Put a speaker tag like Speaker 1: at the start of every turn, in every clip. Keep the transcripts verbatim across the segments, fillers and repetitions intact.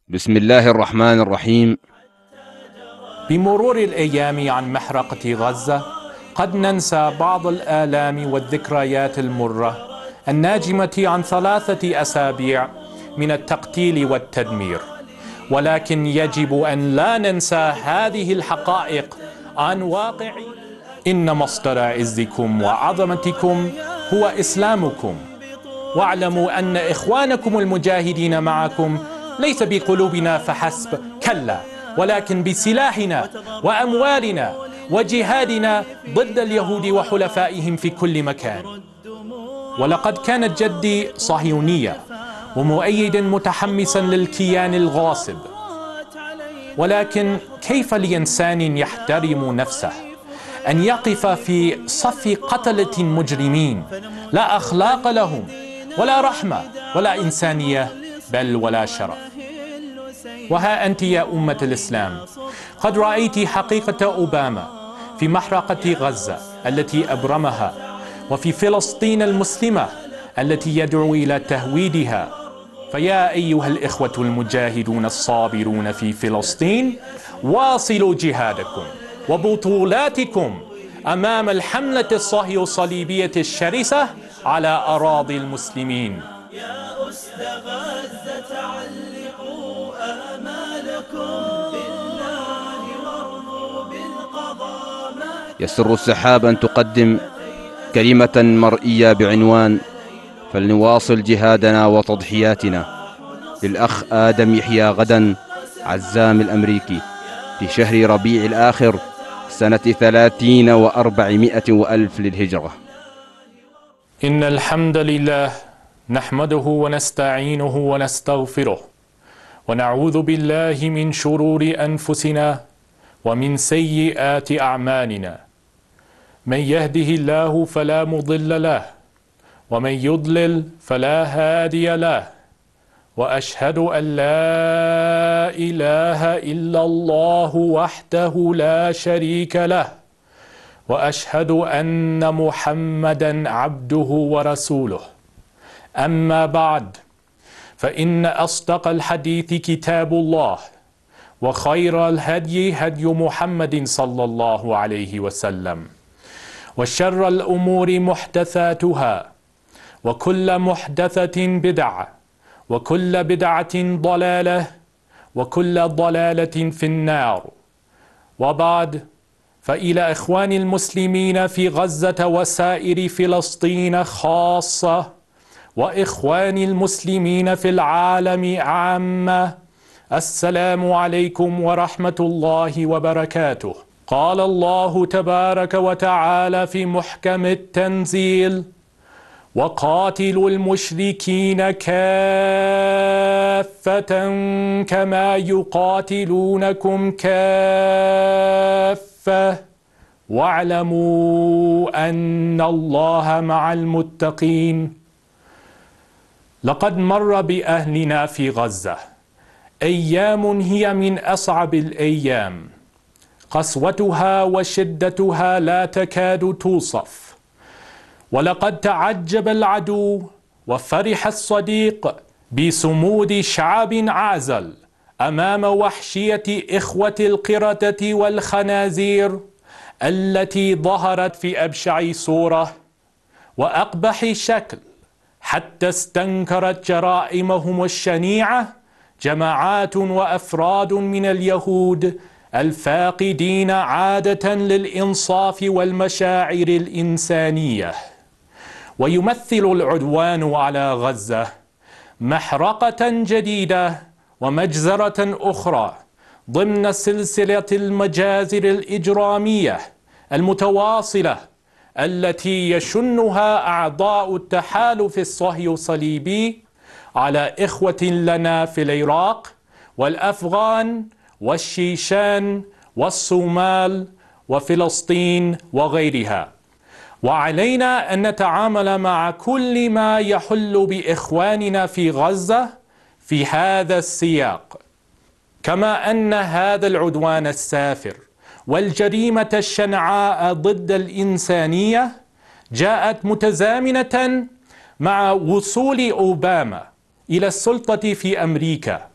Speaker 1: بسم الله الرحمن الرحيم.
Speaker 2: بمرور الأيام عن محرقة غزة قد ننسى بعض الآلام والذكريات المرة الناجمة عن ثلاثة أسابيع من التقتيل والتدمير، ولكن يجب أن لا ننسى هذه الحقائق عن واقع. إن مصدر عزكم وعظمتكم هو إسلامكم، واعلموا أن إخوانكم المجاهدين معكم ليس بقلوبنا فحسب، كلا، ولكن بسلاحنا وأموالنا وجهادنا ضد اليهود وحلفائهم في كل مكان. ولقد كانت جدي صهيونية ومؤيد متحمسا للكيان الغاصب، ولكن كيف لإنسان يحترم نفسه أن يقف في صف قتلة مجرمين لا أخلاق لهم ولا رحمة ولا إنسانية بل ولا شرف؟ وها أنت يا أمة الإسلام قد رأيت حقيقة أوباما في محرقة غزة التي أبرمها، وفي فلسطين المسلمة التي يدعو إلى تهويدها. فيا أيها الإخوة المجاهدون الصابرون في فلسطين، واصلوا جهادكم وبطولاتكم أمام الحملة الصهيو صليبية الشرسة على أراضي المسلمين.
Speaker 3: يا أسد غزة علقوا آمالكم بالله وارضوا بالقضاء.
Speaker 1: يسر السحاب أن تقدم كلمة مرئية بعنوان فلنواصل جهادنا وتضحياتنا للأخ آدم يحيى غدا عزام الأمريكي في شهر ربيع الآخر سنة ثلاثين وأربعمائة وألف للهجرة.
Speaker 2: إن الحمد لله نحمده ونستعينه ونستغفره ونعوذ بالله من شرور أنفسنا ومن سيئات أعمالنا. من يهده الله فلا مضل له ومن يضلل فلا هادي له، وأشهد أن لا إله إلا الله وحده لا شريك له، وأشهد أن محمدا عبده ورسوله. أما بعد، فإن أصدق الحديث كتاب الله، وخير الهدي هدي محمد صلى الله عليه وسلم، وشر الأمور محدثاتها، وكل محدثة بدعة، وكل بدعة ضلالة، وكل ضلالة في النار. وبعد، فإلى إخواني المسلمين في غزة وسائر فلسطين خاصة، وإخواني المسلمين في العالم عامة، السلام عليكم ورحمة الله وبركاته. قال الله تبارك وتعالى في محكم التنزيل: وقاتلوا المشركين كافة كما يقاتلونكم كافة واعلموا أن الله مع المتقين. لقد مر بأهلنا في غزة أيام هي من أصعب الأيام، قسوتها وشدتها لا تكاد توصف. ولقد تعجب العدو وفرح الصديق بصمود شعب عازل أمام وحشية إخوة القردة والخنازير التي ظهرت في أبشع صورة وأقبح شكل، حتى استنكرت جرائمهم الشنيعة جماعات وأفراد من اليهود الفاقدين عادة للإنصاف والمشاعر الإنسانية. ويمثل العدوان على غزة محرقة جديدة ومجزرة أخرى ضمن سلسلة المجازر الإجرامية المتواصلة التي يشنها أعضاء التحالف الصهيو صليبي على إخوة لنا في العراق والأفغان والشيشان والصومال وفلسطين وغيرها. وعلينا أن نتعامل مع كل ما يحل بإخواننا في غزة في هذا السياق، كما أن هذا العدوان السافر والجريمة الشنعاء ضد الإنسانية جاءت متزامنة مع وصول أوباما إلى السلطة في أمريكا،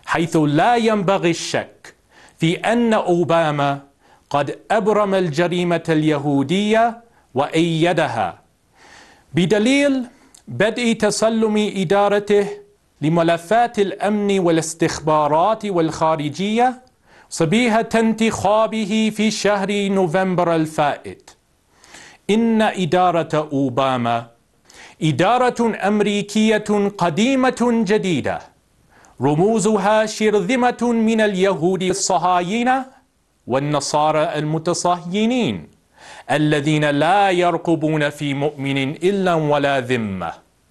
Speaker 2: حيث لا ينبغي الشك في أن أوباما قد أبرم الجريمة اليهودية وأيدها، بدليل بدء تسلم إدارته لملفات الأمن والاستخبارات والخارجية صبيحة انتخابه في شهر نوفمبر الفائت. إن إدارة أوباما إدارة أمريكية قديمة جديدة، رموزها شرذمة من اليهود الصهاينة والنصارى المتصهينين الذين لا يرقبون في مؤمن إلا ولا ذمة.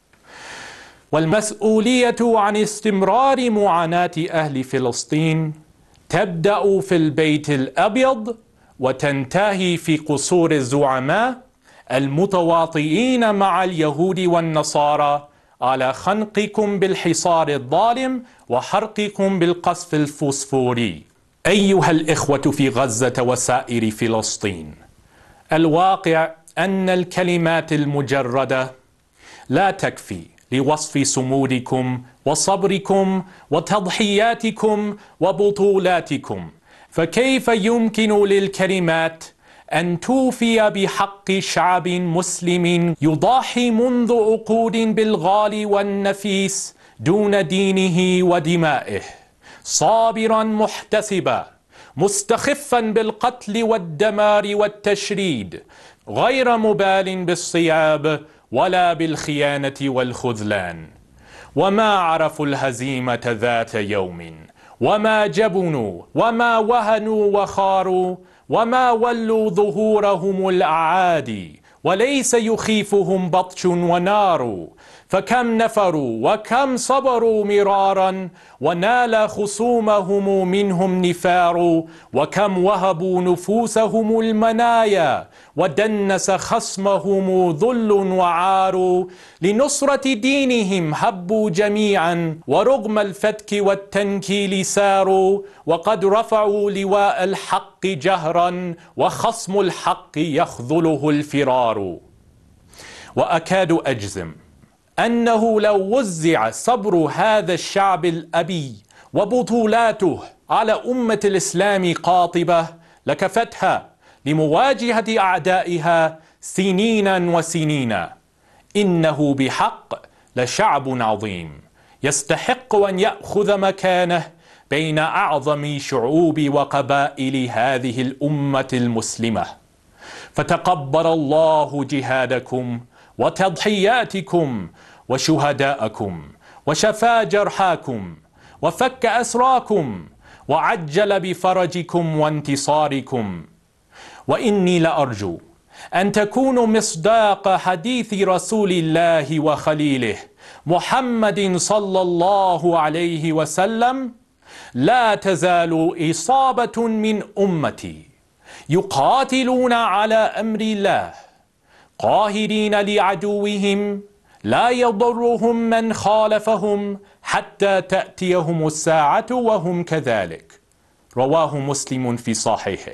Speaker 2: والمسؤولية عن استمرار معاناة أهل فلسطين تبدأ في البيت الأبيض وتنتهي في قصور الزعماء المتواطئين مع اليهود والنصارى على خنقكم بالحصار الظالم وحرقكم بالقصف الفوسفوري. أيها الإخوة في غزة وسائر فلسطين، الواقع أن الكلمات المجردة لا تكفي لوصف صمودكم وصبركم وتضحياتكم وبطولاتكم، فكيف يمكن للكلمات أن توفي بحق شعب مسلم يضاحي منذ عقود بالغالي والنفيس دون دينه ودمائه، صابرا محتسبا مستخفا بالقتل والدمار والتشريد، غير مبال بالصياب ولا بالخيانة والخذلان؟ وما عرفوا الهزيمة ذات يوم، وما جبنوا وما وهنوا وخاروا، وما ولوا ظهورهم الأعادي، وليس يخيفهم بطش ونار، فكم نفروا وكم صبروا مرارا، ونال خصومهم منهم نفار، وكم وهبوا نفوسهم المنايا، ودنس خصمهم ذل وعار، لنصرة دينهم هبوا جميعا، ورغم الفتك والتنكيل ساروا، وقد رفعوا لواء الحق جهرا، وخصم الحق يخذله الفرار. وأكاد أجزم أنه لو وزع صبر هذا الشعب الأبي وبطولاته على أمة الإسلام قاطبة لكفتها لمواجهة أعدائها سنينا وسنينا. إنه بحق لشعب عظيم يستحق أن يأخذ مكانه بين أعظم شعوب وقبائل هذه الأمة المسلمة. فتقبل الله جهادكم وتضحياتكم وشهداءكم، وشفى جرحاكم، وفك أسراكم، وعجل بفرجكم وانتصاركم. وإني لأرجو أن تكونوا مصداق حديث رسول الله وخليله محمد صلى الله عليه وسلم: لا تزال إصابة من أمتي يقاتلون على أمر الله قاهرين لعدوهم لا يضرهم من خالفهم حتى تأتيهم الساعة وهم كذلك. رواه مسلم في صحيحه.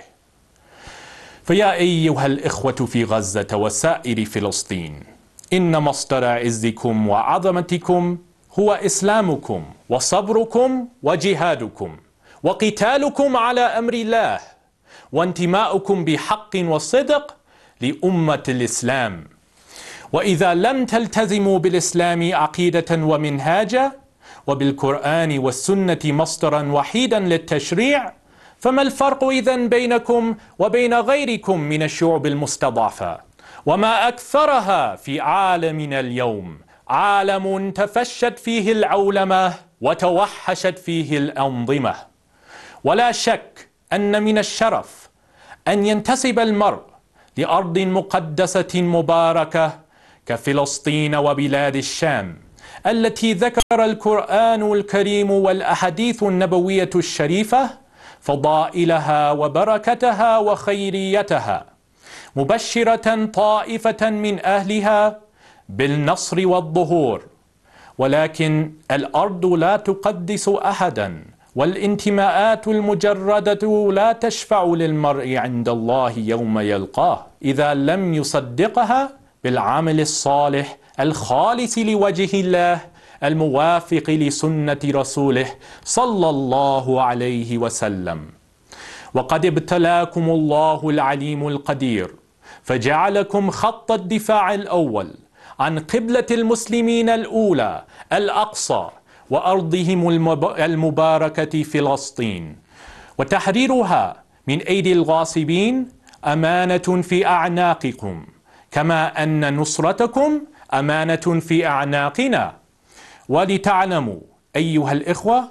Speaker 2: فيا أيها الإخوة في غزة وسائر فلسطين، إن مصدر عزكم وعظمتكم هو إسلامكم وصبركم وجهادكم وقتالكم على أمر الله، وانتماؤكم بحق وصدق لأمة الإسلام. وإذا لم تلتزموا بالإسلام عقيدة ومنهاجا، وبالقرآن والسنة مصدرا وحيدا للتشريع، فما الفرق إذن بينكم وبين غيركم من الشعوب المستضعفة؟ وما أكثرها في عالمنا اليوم، عالم تفشت فيه العولمة وتوحشت فيه الأنظمة. ولا شك أن من الشرف أن ينتسب المرء لأرض مقدسة مباركة كفلسطين وبلاد الشام، التي ذكر القرآن الكريم والأحاديث النبوية الشريفة فضائلها وبركتها وخيريتها، مبشرة طائفة من أهلها بالنصر والظهور. ولكن الأرض لا تقدس أحدا، والانتماءات المجردة لا تشفع للمرء عند الله يوم يلقاه إذا لم يصدقها بالعمل الصالح الخالص لوجه الله الموافق لسنة رسوله صلى الله عليه وسلم. وقد ابتلاكم الله العليم القدير فجعلكم خط الدفاع الأول عن قبلة المسلمين الأولى الأقصى وأرضهم المباركة فلسطين، وتحريرها من أيدي الغاصبين أمانة في أعناقكم، كما أن نصرتكم أمانة في أعناقنا. ولتعلموا أيها الإخوة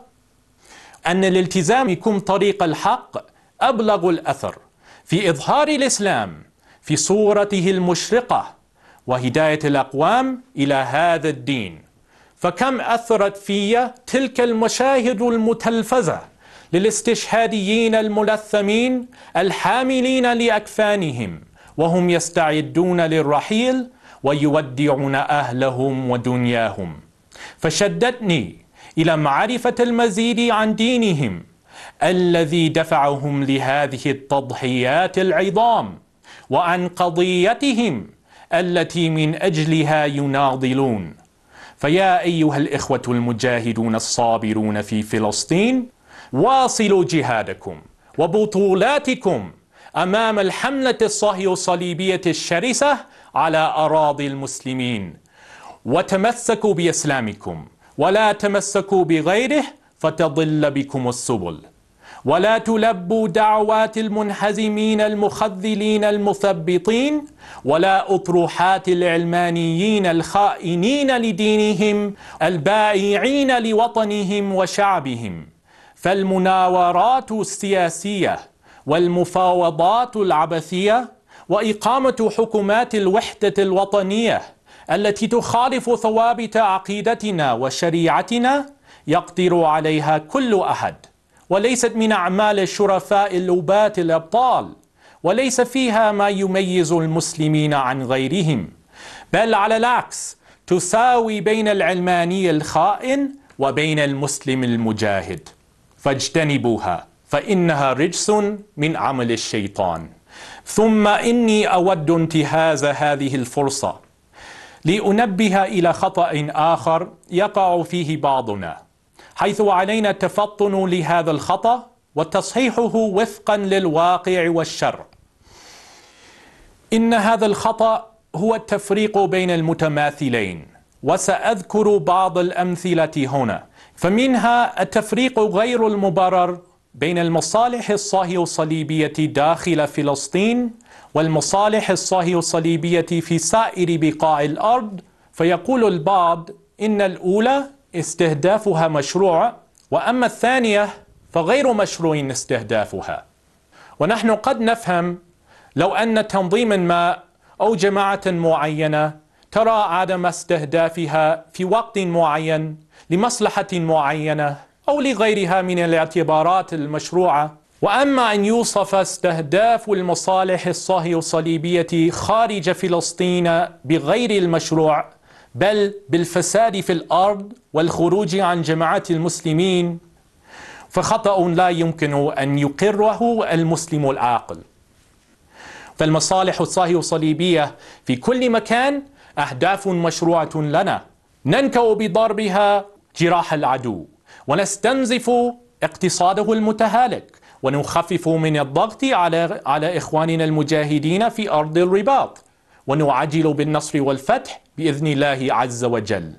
Speaker 2: أن لالتزامكم طريق الحق أبلغ الأثر في إظهار الإسلام في صورته المشرقة وهداية الأقوام إلى هذا الدين. فكم أثرت في تلك المشاهد المتلفزة للاستشهاديين الملثمين الحاملين لأكفانهم وهم يستعدون للرحيل ويودعون أهلهم ودنياهم، فشدتني إلى معرفة المزيد عن دينهم الذي دفعهم لهذه التضحيات العظام، وعن قضيتهم التي من أجلها يناضلون. فيا أيها الإخوة المجاهدون الصابرون في فلسطين، واصلوا جهادكم وبطولاتكم أمام الحملة الصهيوصليبية الشرسة على أراضي المسلمين، وتمسكوا بإسلامكم ولا تمسكوا بغيره فتضل بكم السبل، ولا تلبوا دعوات المنهزمين المخذلين المثبطين، ولا أطروحات العلمانيين الخائنين لدينهم البائعين لوطنهم وشعبهم. فالمناورات السياسية والمفاوضات العبثية وإقامة حكومات الوحدة الوطنية التي تخالف ثوابت عقيدتنا وشريعتنا يقدر عليها كل أحد، وليست من أعمال الشرفاء اللبات الأبطال، وليس فيها ما يميز المسلمين عن غيرهم، بل على العكس تساوي بين العلماني الخائن وبين المسلم المجاهد. فاجتنبوها فإنها رجس من عمل الشيطان. ثم إني أود انتهاز هذه الفرصة لأنبه إلى خطأ آخر يقع فيه بعضنا، حيث علينا التفطن لهذا الخطأ وتصحيحه وفقا للواقع والشرع. إن هذا الخطأ هو التفريق بين المتماثلين، وسأذكر بعض الأمثلة هنا. فمنها التفريق غير المبرر بين المصالح الصهيوصليبية داخل فلسطين والمصالح الصهيوصليبية في سائر بقاع الأرض. فيقول البعض إن الأولى استهدافها مشروع، وأما الثانية فغير مشروع استهدافها. ونحن قد نفهم لو أن تنظيما ما أو جماعة معينة ترى عدم استهدافها في وقت معين لمصلحة معينة أو لغيرها من الاعتبارات المشروعة، وأما أن يوصف استهداف المصالح الصهيوصليبية خارج فلسطين بغير المشروع بل بالفساد في الأرض والخروج عن جماعة المسلمين، فخطأ لا يمكن أن يقره المسلم العاقل. فالمصالح الصهيوصليبية في كل مكان أهداف مشروعة لنا، ننكأ بضربها جراح العدو، ونستنزف اقتصاده المتهالك، ونخفف من الضغط على على إخواننا المجاهدين في أرض الرباط، ونعجل بالنصر والفتح بإذن الله عز وجل.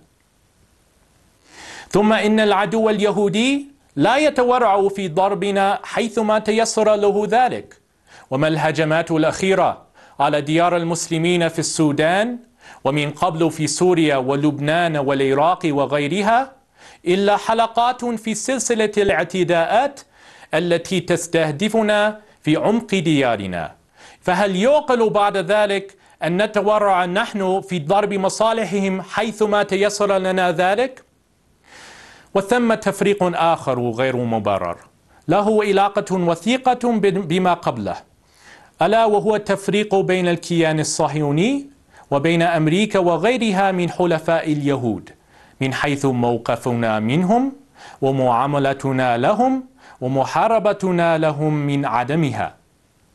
Speaker 2: ثم إن العدو اليهودي لا يتورع في ضربنا حيثما تيسر له ذلك، وما الهجمات الأخيرة على ديار المسلمين في السودان ومن قبل في سوريا ولبنان والعراق وغيرها إلا حلقات في سلسلة الاعتداءات التي تستهدفنا في عمق ديارنا. فهل يعقل بعد ذلك أن نتورع نحن في ضرب مصالحهم حيثما تيسر لنا ذلك؟ وثم تفريق آخر غير مبرر له علاقة وثيقة بما قبله، ألا وهو التفريق بين الكيان الصهيوني وبين أمريكا وغيرها من حلفاء اليهود من حيث موقفنا منهم ومعاملتنا لهم ومحاربتنا لهم من عدمها.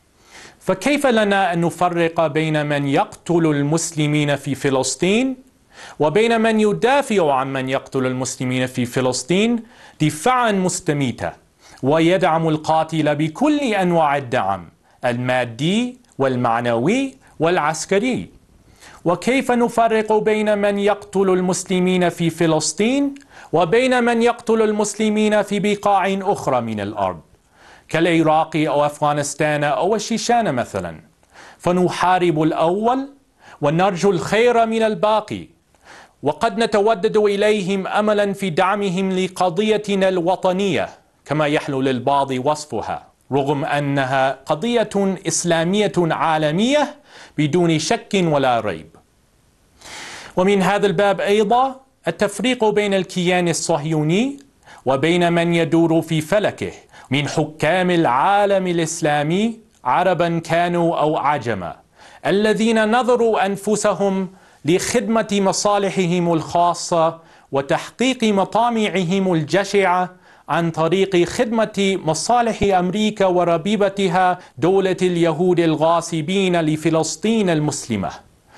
Speaker 2: فكيف لنا أن نفرق بين من يقتل المسلمين في فلسطين وبين من يدافع عن من يقتل المسلمين في فلسطين دفاعا مستميتا ويدعم القاتل بكل أنواع الدعم المادي والمعنوي والعسكري. وكيف نفرق بين من يقتل المسلمين في فلسطين وبين من يقتل المسلمين في بقاع أخرى من الأرض كالعراق أو أفغانستان أو الشيشان مثلا؟ فنحارب الأول ونرجو الخير من الباقي، وقد نتودد إليهم أملا في دعمهم لقضيتنا الوطنية كما يحلو للبعض وصفها، رغم أنها قضية إسلامية عالمية بدون شك ولا ريب. ومن هذا الباب أيضا التفريق بين الكيان الصهيوني وبين من يدور في فلكه من حكام العالم الإسلامي عربا كانوا أو عجما، الذين نظروا أنفسهم لخدمة مصالحهم الخاصة وتحقيق مطامعهم الجشعة عن طريق خدمة مصالح أمريكا وربيبتها دولة اليهود الغاصبين لفلسطين المسلمة.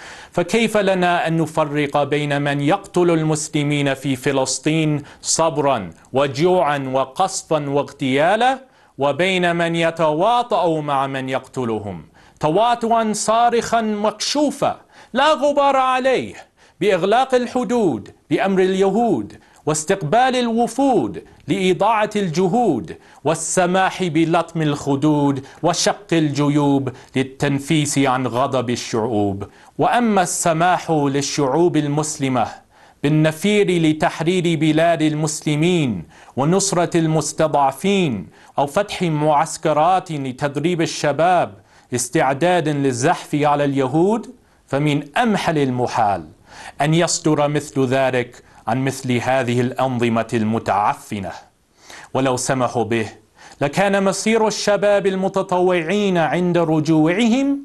Speaker 2: فكيف لنا أن نفرق بين من يقتل المسلمين في فلسطين صبرا وجوعا وقصفا واغتيالا وبين من يتواطأ مع من يقتلهم تواطؤا صارخا مكشوفا لا غبار عليه بإغلاق الحدود بأمر اليهود واستقبال الوفود لإضاعة الجهود والسماح بلطم الخدود وشق الجيوب للتنفيس عن غضب الشعوب؟ وأما السماح للشعوب المسلمة بالنفير لتحرير بلاد المسلمين ونصرة المستضعفين أو فتح معسكرات لتدريب الشباب استعدادا للزحف على اليهود، فمن أمحل المحال أن يصدر مثل ذلك عن مثل هذه الأنظمة المتعفنة. ولو سمحوا به لكان مصير الشباب المتطوعين عند رجوعهم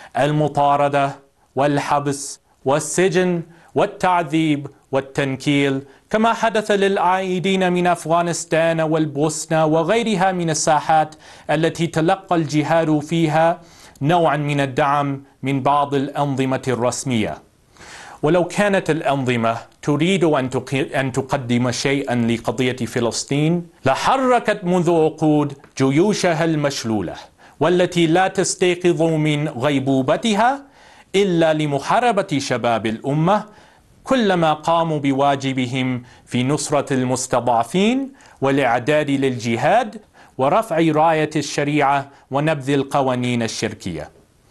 Speaker 2: المطاردة والحبس والسجن والتعذيب والتنكيل، كما حدث للعائدين من أفغانستان والبوسنة وغيرها من الساحات التي تلقى الجهاد فيها نوعا من الدعم من بعض الأنظمة الرسمية. ولو كانت الأنظمة تريد أن تقدم شيئا لقضية فلسطين لحركت منذ عقود جيوشها المشلولة والتي لا تستيقظ من غيبوبتها إلا لمحاربة شباب الأمة كلما قاموا بواجبهم في نصرة المستضعفين والإعداد للجهاد ورفع راية الشريعة ونبذ القوانين الشركية.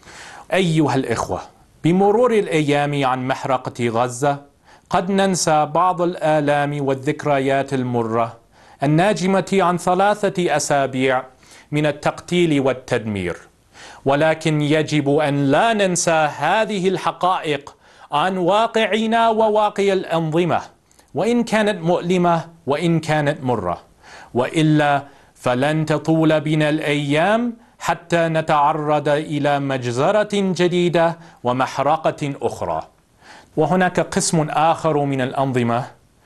Speaker 2: أيها الإخوة، بمرور الأيام عن محرقة غزة قد ننسى بعض الآلام والذكريات المرة الناجمة عن ثلاثة أسابيع من التقتيل والتدمير، ولكن يجب أن لا ننسى هذه الحقائق عن واقعنا وواقع الأنظمة، وإن كانت مؤلمة وإن كانت مرة، وإلا فلن تطول بنا الأيام حتى نتعرض إلى مجزرة جديدة ومحرقة أخرى. وهناك قسم آخر من الأنظمة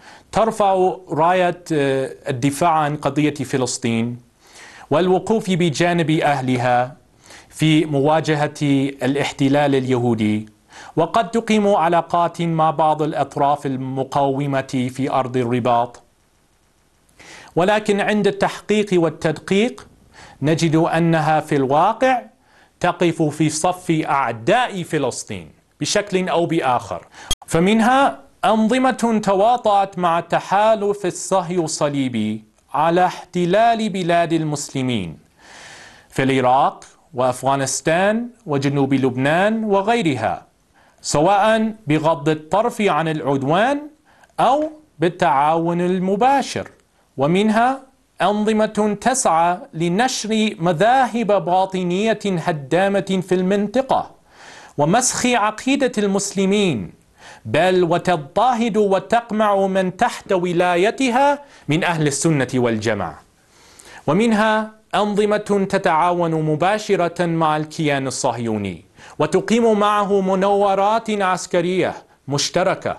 Speaker 2: ترفع راية الدفاع عن قضية فلسطين والوقوف بجانب أهلها في مواجهة الاحتلال اليهودي، وقد تقيم علاقات مع بعض الأطراف المقاومة في أرض الرباط، ولكن عند التحقيق والتدقيق نجد أنها في الواقع تقف في صف أعداء فلسطين بشكل أو بآخر. فمنها أنظمة تواطأت مع التحالف الصهيوني الصليبي على احتلال بلاد المسلمين في العراق وأفغانستان وجنوب لبنان وغيرها، سواء بغض الطرف عن العدوان أو بالتعاون المباشر. ومنها أنظمة تسعى لنشر مذاهب باطنية هدامة في المنطقة ومسخ عقيدة المسلمين، بل وتضطهد وتقمع من تحت ولايتها من أهل السنة والجماعة. ومنها أنظمة تتعاون مباشرة مع الكيان الصهيوني وتقيم معه مناورات عسكرية مشتركة،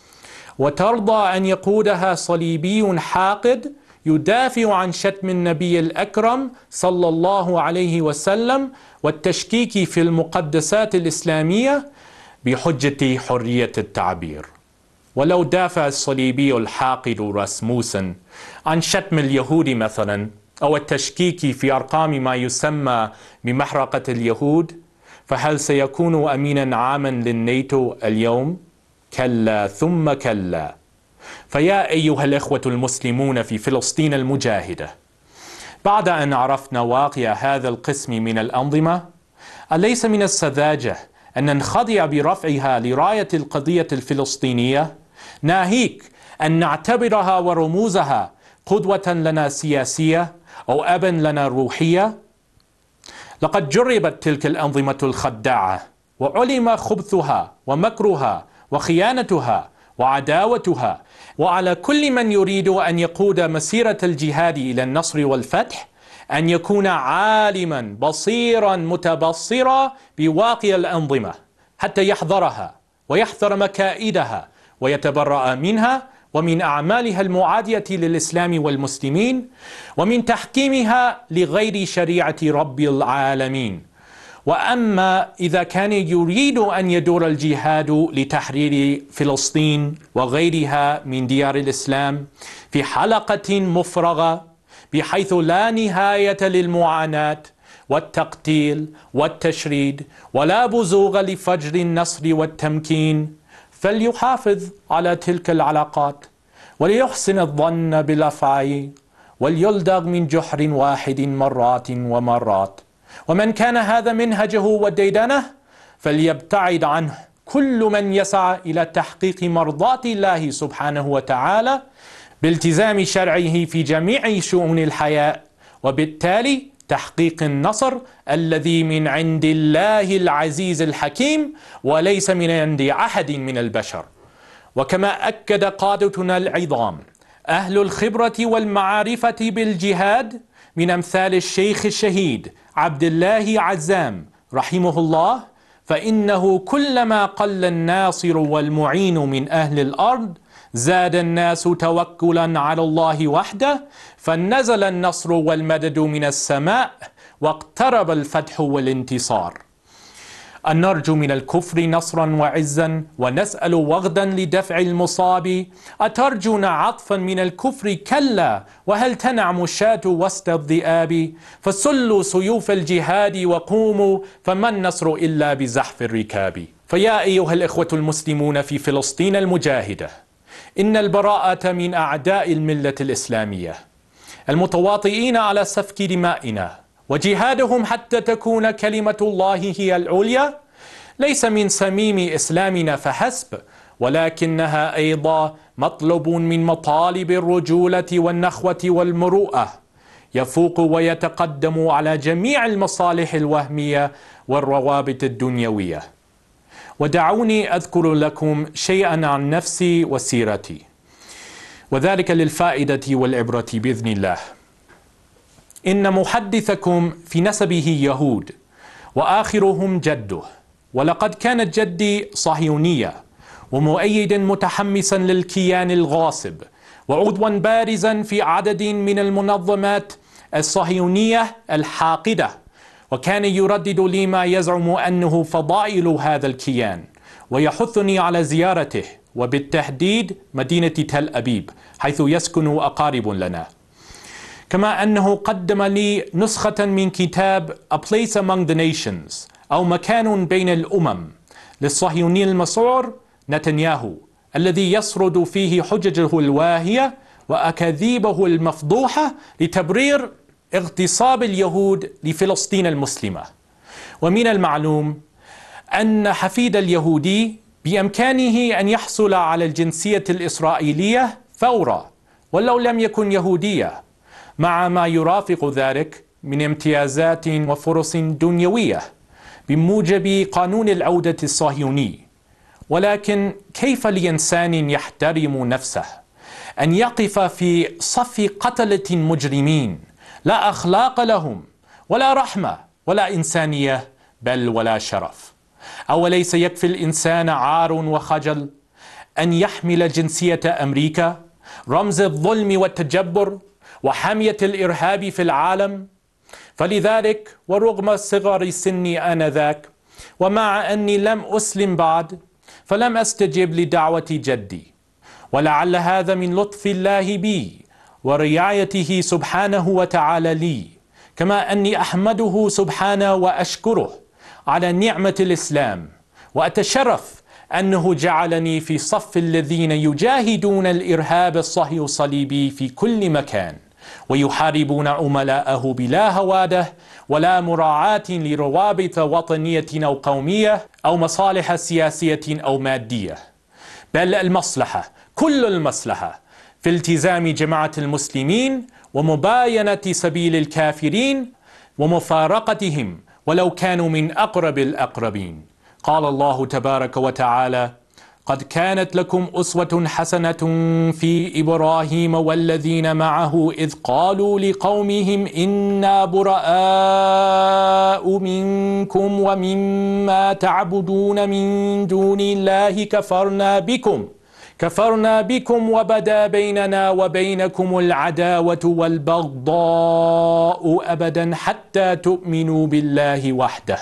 Speaker 2: وترضى أن يقودها صليبي حاقد يدافع عن شتم النبي الأكرم صلى الله عليه وسلم والتشكيك في المقدسات الإسلامية بحجة حرية التعبير. ولو دافع الصليبي الحاقد راسموسن عن شتم اليهود مثلا أو التشكيك في أرقام ما يسمى بمحرقة اليهود، فهل سيكون أمينا عاما للناتو اليوم؟ كلا ثم كلا. فيا أيها الإخوة المسلمون في فلسطين المجاهدة، بعد أن عرفنا واقع هذا القسم من الأنظمة، أليس من السذاجة أن ننخضع برفعها لراية القضية الفلسطينية، ناهيك أن نعتبرها ورموزها قدوة لنا سياسية أو أبا لنا روحية؟ لقد جربت تلك الأنظمة الخداعة وعلم خبثها ومكرها وخيانتها وعداوتها، وعلى كل من يريد أن يقود مسيرة الجهاد إلى النصر والفتح أن يكون عالما بصيرا متبصرا بواقع الأنظمة حتى يحذرها ويحذر مكائدها ويتبرأ منها ومن أعمالها المعادية للإسلام والمسلمين ومن تحكيمها لغير شريعة رب العالمين. وأما إذا كان يريد أن يدور الجهاد لتحرير فلسطين وغيرها من ديار الإسلام في حلقة مفرغة بحيث لا نهاية للمعاناة والتقتيل والتشريد ولا بزوغ لفجر النصر والتمكين، فليحافظ على تلك العلاقات وليحسن الظن بالأفعى وليلدغ من جحر واحد مرات ومرات. ومن كان هذا منهجه وديدنه فليبتعد عنه كل من يسعى إلى تحقيق مرضاة الله سبحانه وتعالى بالتزام شرعه في جميع شؤون الحياة، وبالتالي تحقيق النصر الذي من عند الله العزيز الحكيم وليس من عند أحد من البشر. وكما أكد قادتنا العظام أهل الخبرة والمعارفة بالجهاد من أمثال الشيخ الشهيد عبد الله عزام رحمه الله، فإنه كلما قل الناصر والمعين من أهل الأرض زاد الناس توكلا على الله وحده، فنزل النصر والمدد من السماء واقترب الفتح والانتصار. أن نرجو من الكفر نصرا وعزا ونسأل وغدا لدفع المصاب، أترجون عطفا من الكفر؟ كلا، وهل تنعم الشاة وسط الذئاب؟ فسلوا سيوف الجهاد وقوموا، فما النصر إلا بزحف الركاب. فيا أيها الإخوة المسلمون في فلسطين المجاهدة، إن البراءة من أعداء الملة الإسلامية المتواطئين على سفك دمائنا وجهادهم حتى تكون كلمة الله هي العليا ليس من صميم إسلامنا فحسب، ولكنها أيضا مطلب من مطالب الرجولة والنخوة والمروءة، يفوق ويتقدم على جميع المصالح الوهمية والروابط الدنيوية. ودعوني أذكر لكم شيئا عن نفسي وسيرتي، وذلك للفائدة والعبرة بإذن الله. إن محدثكم في نسبه يهود وآخرهم جده، ولقد كانت جدي صهيونية ومؤيد متحمسا للكيان الغاصب وعضوا بارزا في عدد من المنظمات الصهيونية الحاقدة، وكان يردد لي ما يزعم أنه فضائل هذا الكيان ويحثني على زيارته، وبالتحديد مدينة تل أبيب حيث يسكن أقارب لنا. كما أنه قدم لي نسخة من كتاب A Place Among the Nations أو مكان بين الأمم للصهيوني المسعور نتنياهو، الذي يسرد فيه حججه الواهية وأكاذيبه المفضوحة لتبرير اغتصاب اليهود لفلسطين المسلمة. ومن المعلوم أن حفيد اليهودي بإمكانه أن يحصل على الجنسية الإسرائيلية فورا ولو لم يكن يهودية، مع ما يرافق ذلك من امتيازات وفرص دنيوية بموجب قانون العودة الصهيوني. ولكن كيف لإنسان يحترم نفسه أن يقف في صف قتلة مجرمين لا أخلاق لهم ولا رحمة ولا إنسانية بل ولا شرف؟ أوليس يكفي الإنسان عار وخجل أن يحمل جنسية أمريكا، رمز الظلم والتجبر وحمية الإرهاب في العالم؟ فلذلك ورغم صغر سني آنذاك، ومع أني لم أسلم بعد، فلم أستجب لدعوة جدي ولعل هذا من لطف الله بي ورعايته سبحانه وتعالى لي، كما أني أحمده سبحانه وأشكره على نعمة الإسلام، وأتشرف أنه جعلني في صف الذين يجاهدون الإرهاب الصهيوني الصليبي في كل مكان، ويحاربون عملاءه بلا هواده ولا مراعاة لروابط وطنية أو قومية أو مصالح سياسية أو مادية، بل المصلحة، كل المصلحة في التزام جماعة المسلمين ومباينة سبيل الكافرين ومفارقتهم ولو كانوا من أقرب الأقربين. قال الله تبارك وتعالى: قد كانت لكم أسوة حسنة في إبراهيم والذين معه إذ قالوا لقومهم إنا براء منكم ومما تعبدون من دون الله كفرنا بكم كفرنا بكم وبدا بيننا وبينكم العداوة والبغضاء أبدا حتى تؤمنوا بالله وحده.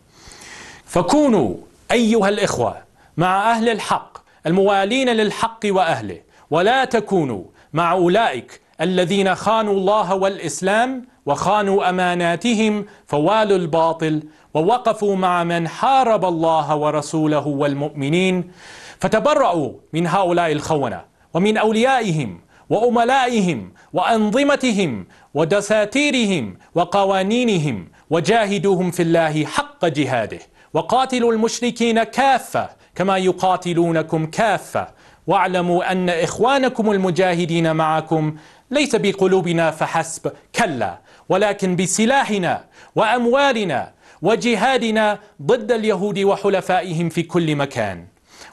Speaker 2: فكونوا أيها الإخوة مع أهل الحق الموالين للحق وأهله، ولا تكونوا مع أولئك الذين خانوا الله والإسلام وخانوا أماناتهم فوالوا الباطل ووقفوا مع من حارب الله ورسوله والمؤمنين. فتبرؤوا من هؤلاء الخونة ومن أوليائهم وأملائهم وأنظمتهم ودساتيرهم وقوانينهم، وجاهدوهم في الله حق جهاده، وقاتلوا المشركين كافة كما يقاتلونكم كافة، واعلموا أن إخوانكم المجاهدين معكم ليس بقلوبنا فحسب، كلا، ولكن بسلاحنا وأموالنا وجهادنا ضد اليهود وحلفائهم في كل مكان.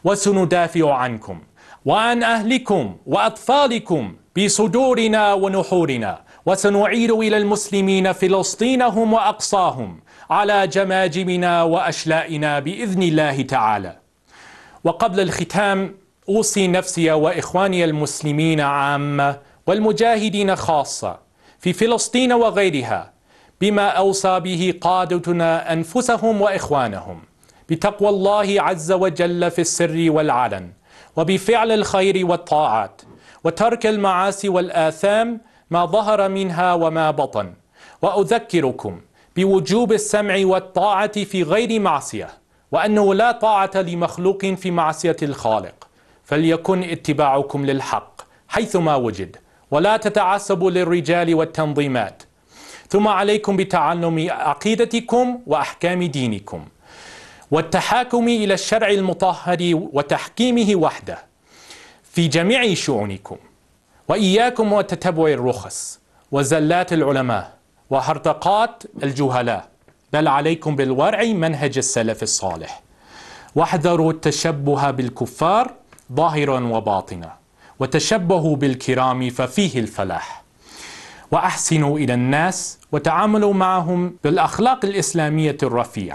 Speaker 2: وسندافع عنكم وعن أهلكم وأطفالكم بصدورنا ونحورنا، وسنعيد إلى المسلمين فلسطينهم وأقصاهم على جماجمنا وأشلائنا بإذن الله تعالى. وقبل الختام أوصي نفسي وإخواني المسلمين عامة والمجاهدين خاصة في فلسطين وغيرها بما أوصى به قادتنا أنفسهم وإخوانهم: بتقوى الله عز وجل في السر والعلن، وبفعل الخير والطاعات، وترك المعاصي والآثام ما ظهر منها وما بطن. وأذكركم بوجوب السمع والطاعة في غير معصية، وأنه لا طاعة لمخلوق في معصية الخالق، فليكن اتباعكم للحق حيثما وجد، ولا تتعصبوا للرجال والتنظيمات. ثم عليكم بتعلم عقيدتكم وأحكام دينكم، والتحاكم إلى الشرع المطهر وتحكيمه وحده في جميع شؤونكم، وإياكم وتتبع الرخص وزلات العلماء وهرطقات الجهلاء، بل عليكم بالورع منهج السلف الصالح. واحذروا التشبه بالكفار ظاهرا وباطنا، وتشبهوا بالكرام ففيه الفلاح. وأحسنوا إلى الناس وتعاملوا معهم بالأخلاق الإسلامية الرفيعة،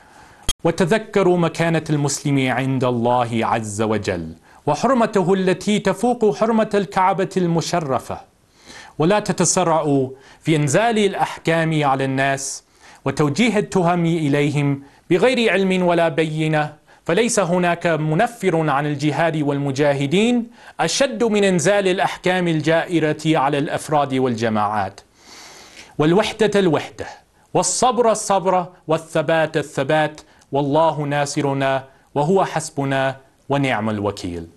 Speaker 2: وتذكروا مكانة المسلم عند الله عز وجل وحرمته التي تفوق حرمة الكعبة المشرفة. ولا تتسرعوا في إنزال الأحكام على الناس وتوجيه التهم إليهم بغير علم ولا بينة، فليس هناك منفر عن الجهاد والمجاهدين أشد من إنزال الأحكام الجائرة على الأفراد والجماعات. والوحدة الوحدة، والصبر الصبر، والثبات الثبات، والله ناصرنا وهو حسبنا ونعم الوكيل.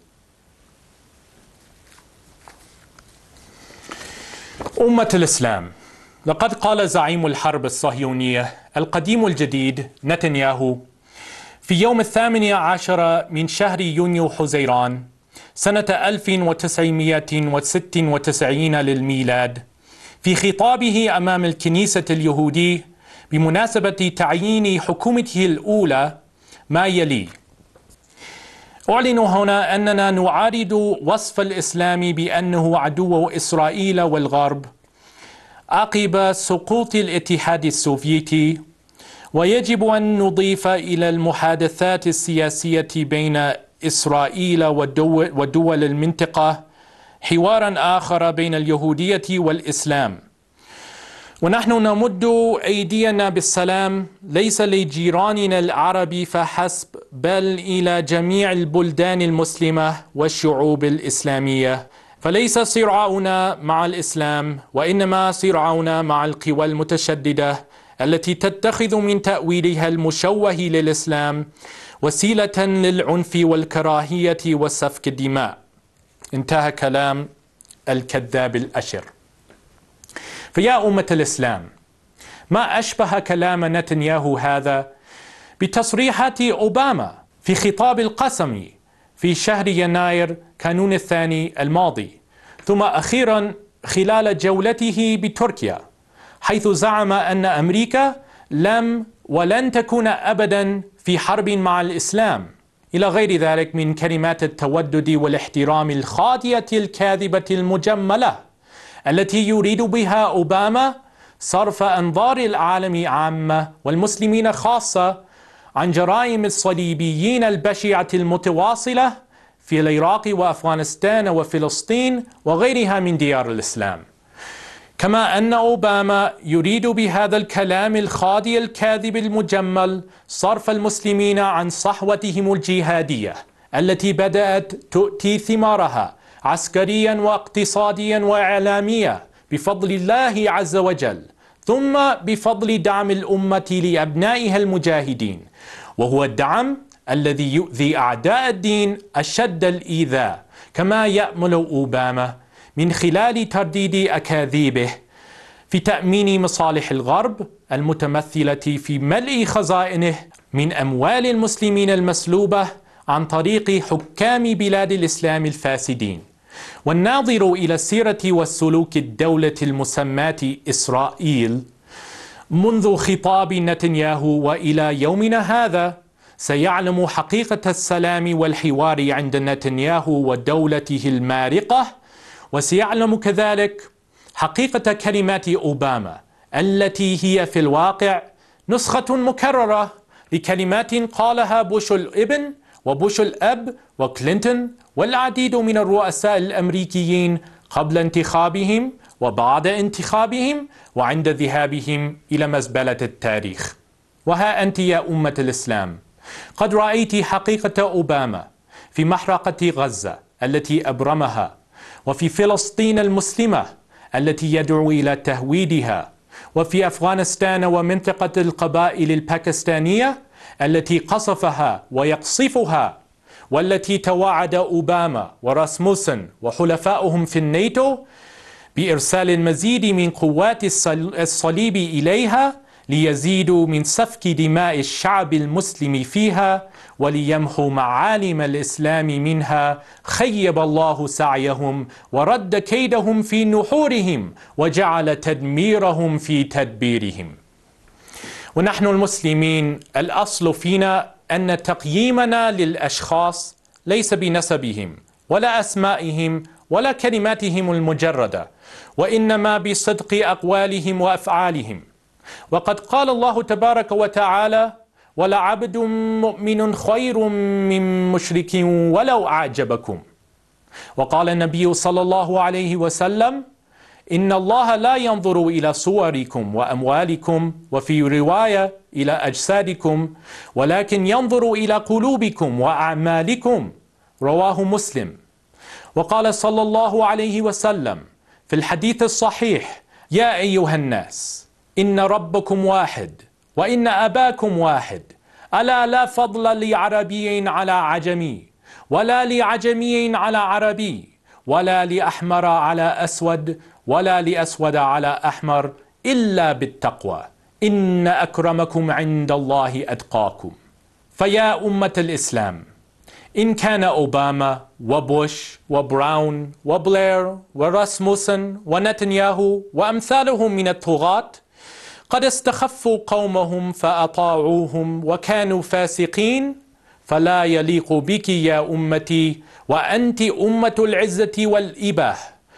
Speaker 2: أمة الإسلام، لقد قال زعيم الحرب الصهيونية القديم الجديد نتنياهو في يوم الثامن عشر من شهر يونيو حزيران سنة ألف وتسعمائة وستة وتسعين للميلاد في خطابه أمام الكنيسة اليهودية بمناسبة تعيين حكومته الأولى ما يلي: أعلن هنا أننا نعارض وصف الإسلام بأنه عدو إسرائيل والغرب عقب سقوط الاتحاد السوفيتي، ويجب أن نضيف إلى المحادثات السياسية بين إسرائيل ودول, ودول المنطقة حوارا آخر بين اليهودية والإسلام. ونحن نمد أيدينا بالسلام ليس لجيراننا العرب فحسب، بل إلى جميع البلدان المسلمة والشعوب الإسلامية. فليس صراعنا مع الإسلام، وإنما صراعنا مع القوى المتشددة التي تتخذ من تأويلها المشوه للإسلام وسيلة للعنف والكراهية وسفك الدماء. انتهى كلام الكذاب الأشر. فيا أمة الإسلام، ما أشبه كلام نتنياهو هذا بتصريحات أوباما في خطاب القسم في شهر يناير كانون الثاني الماضي، ثم أخيرا خلال جولته بتركيا، حيث زعم أن أمريكا لم ولن تكون أبدا في حرب مع الإسلام، إلى غير ذلك من كلمات التودد والاحترام الخاطئة الكاذبة المجملة التي يريد بها أوباما صرف أنظار العالم عامة والمسلمين خاصة عن جرائم الصليبيين البشعة المتواصلة في العراق وأفغانستان وفلسطين وغيرها من ديار الإسلام. كما أن أوباما يريد بهذا الكلام الخاطئ الكاذب المجمل صرف المسلمين عن صحوتهم الجهادية التي بدأت تؤتي ثمارها عسكريا واقتصاديا وإعلاميا بفضل الله عز وجل، ثم بفضل دعم الأمة لأبنائها المجاهدين، وهو الدعم الذي يؤذي أعداء الدين أشد الإيذاء، كما يأمل أوباما من خلال ترديد أكاذيبه في تأمين مصالح الغرب المتمثلة في ملء خزائنه من أموال المسلمين المسلوبة عن طريق حكام بلاد الإسلام الفاسدين. والناظر إلى السيرة والسلوك الدولة المسماة إسرائيل منذ خطاب نتنياهو وإلى يومنا هذا سيعلم حقيقة السلام والحوار عند نتنياهو ودولته المارقة، وسيعلم كذلك حقيقة كلمات أوباما التي هي في الواقع نسخة مكررة لكلمات قالها بوش الابن وبوش الأب وكلينتون والعديد من الرؤساء الأمريكيين قبل انتخابهم وبعد انتخابهم وعند ذهابهم إلى مزبلة التاريخ. وها أنت يا أمة الإسلام قد رأيت حقيقة أوباما في محرقة غزة التي أبرمها، وفي فلسطين المسلمة التي يدعو إلى تهويدها، وفي أفغانستان ومنطقة القبائل الباكستانية التي قصفها ويقصفها، والتي توعد أوباما وراسموسن وحلفائهم في الناتو بإرسال المزيد من قوات الصليب إليها ليزيدوا من سفك دماء الشعب المسلم فيها وليمحوا معالم الإسلام منها. خيب الله سعيهم ورد كيدهم في نحورهم وجعل تدميرهم في تدبيرهم. ونحن المسلمين الأصل فينا أن تقييمنا للأشخاص ليس بنسبهم ولا أسمائهم ولا كلماتهم المجردة، وإنما بصدق أقوالهم وأفعالهم. وقد قال الله تبارك وتعالى: ولعبد مؤمن خير من مشرك ولو أعجبكم. وقال النبي صلى الله عليه وسلم: إن الله لا ينظر إلى صوركم وأموالكم، وفي رواية إلى أجسادكم، ولكن ينظر إلى قلوبكم وأعمالكم. رواه مسلم. وقال صلى الله عليه وسلم في الحديث الصحيح: يا أيها الناس إن ربكم واحد وإن أباكم واحد، ألا لا فضل لعربي على عجمي، ولا لعجمي على عربي، ولا لأحمر على أسود، ولا لأسود على أحمر، إلا بالتقوى، إن أكرمكم عند الله أتقاكم. فيا أمة الإسلام، إن كان أوباما وبوش وبراون وبلير وراسموسن ونتنياهو وأمثالهم من الطغاة قد استخفوا قومهم فأطاعوهم وكانوا فاسقين، فلا يليق بك يا أمتي، وأنت أمة العزة والإباء،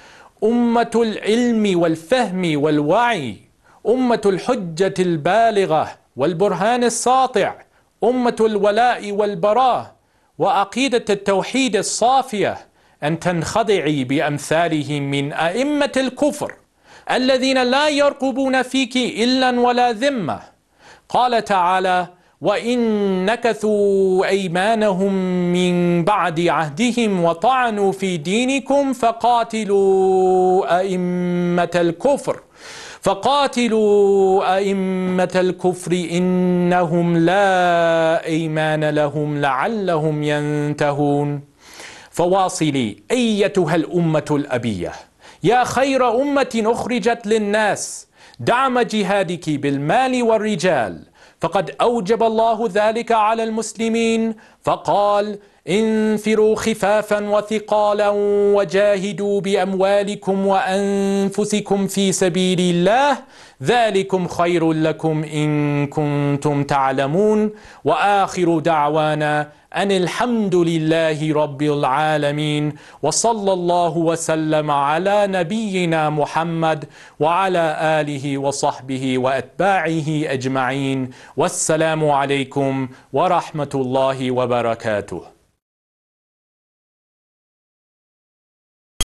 Speaker 2: أمة العلم والفهم والوعي، أمة الحجة البالغة والبرهان الساطع، أمة الولاء والبراء وعقيدة التوحيد الصافية، أن تنخضعي بأمثالهم من أئمة الكفر الذين لا يرقبون فيك إلا ولا ذمة. قال تعالى: وإن نكثوا أيمانهم من بعد عهدهم وطعنوا في دينكم فقاتلوا أئمة الكفر فقاتلوا أئمة الكفر إنهم لا أيمان لهم لعلهم ينتهون. فواصلي أيتها الأمة الأبية يا خير أمة أخرجت للناس، دعم جهادك بالمال والرجال، فقد أوجب الله ذلك على المسلمين، فقال: انفروا خفافا وثقالا وجاهدوا بأموالكم وأنفسكم في سبيل الله، ذلكم خير لكم إن كنتم تعلمون. وآخر دعوانا أن الحمد لله رب العالمين، وصلى الله وسلم على نبينا محمد وعلى آله وصحبه وأتباعه أجمعين، والسلام عليكم ورحمة الله وبركاته.